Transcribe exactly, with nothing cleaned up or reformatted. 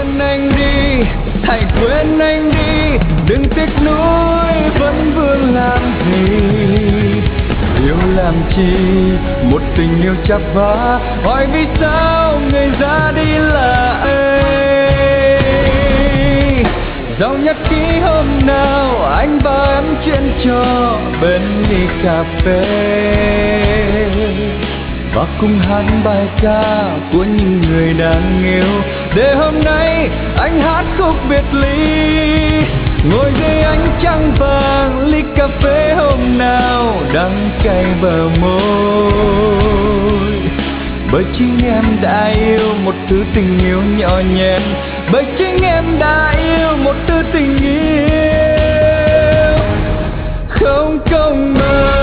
quên anh đi, hãy quên anh đi, đừng tiếc nuối vẫn vương làm gì. Yêu làm chi một tình yêu chắp vá, hỏi vì sao người ra đi là ai. Dòng nhật ký hôm nào anh và em chuyện trò bên ly cà phê, và cùng hát bài ca của những người đang yêu, để hôm nay anh hát khúc biệt ly. Ngồi dưới ánh trăng vàng, ly cà phê hôm nào đắng cay bờ môi. Bởi chính em đã yêu một thứ tình yêu nhỏ nhẹ, bởi chính em đã yêu một thứ tình yêu không công bằng.